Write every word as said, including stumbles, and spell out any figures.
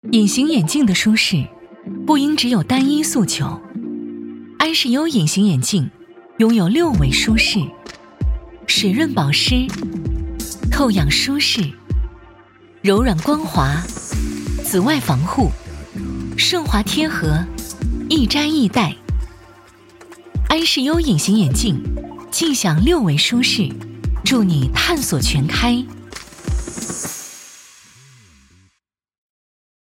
隐形眼镜的舒适不应只有单一诉求。安视优隐形眼镜拥有六维舒适、水润保湿、透氧舒适、柔软光滑、紫外防护、顺滑贴合、易摘易戴。安视优隐形眼镜尽享六维舒适，助你探索全开。